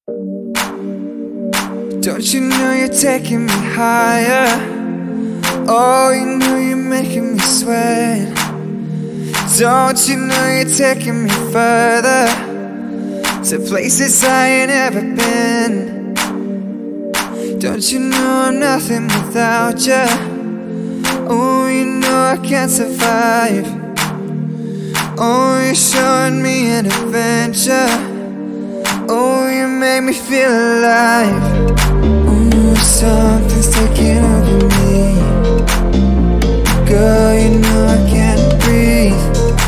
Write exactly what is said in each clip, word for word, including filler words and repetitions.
Don't you know you're taking me higher? Oh, you know you're making me sweat. Don't you know you're taking me further, to places I ain't ever been. Don't you know I'm nothing without you? Oh, you know I can't survive. Oh, you're showing me an adventure. Oh, you make me feel alive. Oh, something's taking over me. Girl, you know I can't breathe.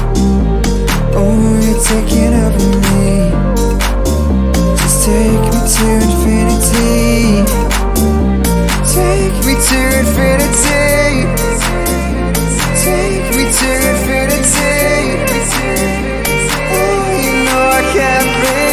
Oh, you're taking over me. Just take me to infinity. Take me to infinity. Take me to infinity. Oh, you know I can't breathe.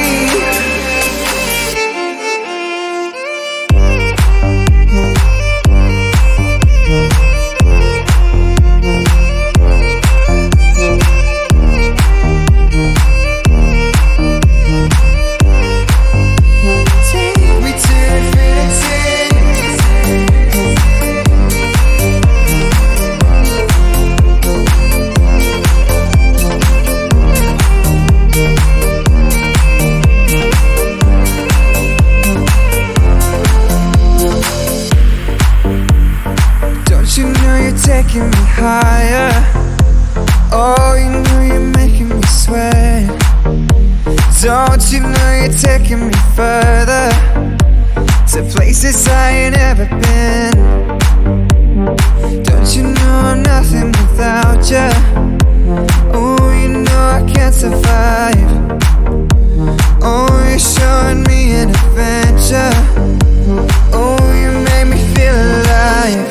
Taking me higher. Oh, you know you're making me sweat. Don't you know you're taking me further, to places I ain't ever been. Don't you know I'm nothing without you? Oh, you know I can't survive. Oh, you're showing me an adventure. Oh, you make me feel alive.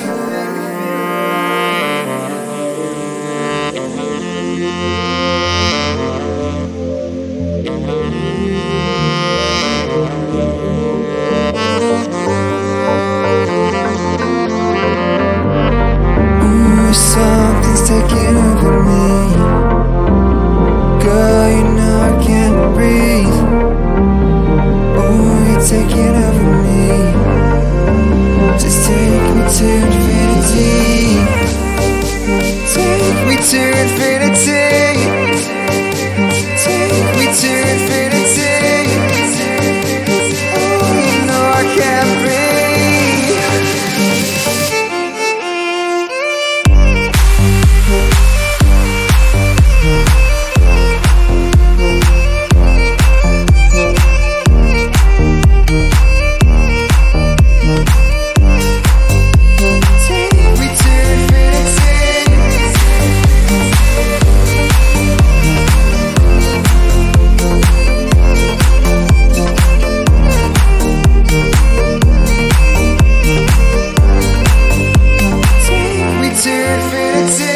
Ooh, something's taking over me. Girl, you know I can't breathe. Oh, you're taking over me. Just take me to infinity. Take me to infinity. Take me to infinity. Oh, you know I can't breathe. To infinity.